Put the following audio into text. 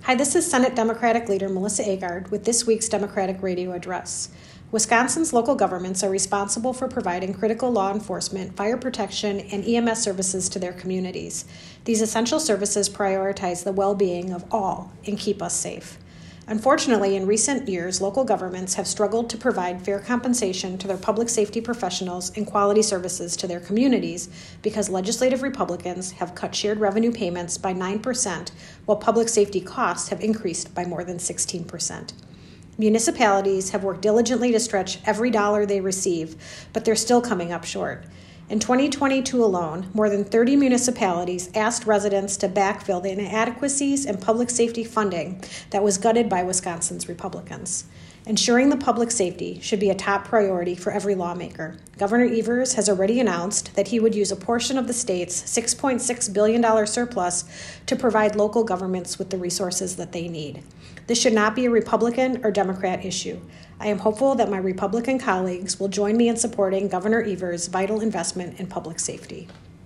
Hi, this is Senate Democratic Leader Melissa Agard with this week's Democratic Radio Address. Wisconsin's local governments are responsible for providing critical law enforcement, fire protection, and EMS services to their communities. These essential services prioritize the well-being of all and keep us safe. Unfortunately, in recent years, local governments have struggled to provide fair compensation to their public safety professionals and quality services to their communities because legislative Republicans have cut shared revenue payments by 9%, while public safety costs have increased by more than 16%. Municipalities have worked diligently to stretch every dollar they receive, but they're still coming up short. In 2022 alone, more than 30 municipalities asked residents to backfill the inadequacies in public safety funding that was gutted by Wisconsin's Republicans. Ensuring the public safety should be a top priority for every lawmaker. Governor Evers has already announced that he would use a portion of the state's $6.6 billion surplus to provide local governments with the resources that they need. This should not be a Republican or Democrat issue. I am hopeful that my Republican colleagues will join me in supporting Governor Evers' vital investment in public safety.